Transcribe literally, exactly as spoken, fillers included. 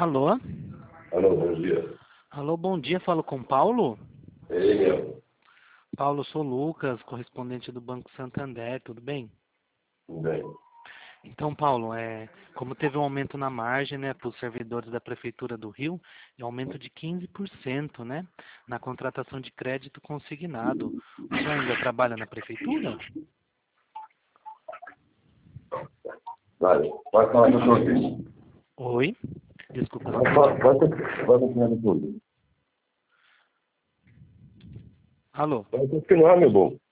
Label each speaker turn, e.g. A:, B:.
A: Alô?
B: Alô, bom dia.
A: Alô, bom dia. Falo com Paulo?
B: É ele mesmo.
A: Paulo, sou Lucas, correspondente do Banco Santander, tudo bem?
B: Tudo bem.
A: Então, Paulo, é, como teve um aumento na margem, né, para os servidores da Prefeitura do Rio, é um aumento de quinze por cento, né, na contratação de crédito consignado. O senhor ainda trabalha na Prefeitura?
B: Vai, pode falar que eu estou ouvindo.
A: Oi? Desculpa,
B: Pode,
A: repete.
B: pode, pode, pode continuar no tudo.
A: Alô?
B: Pode continuar, meu bom.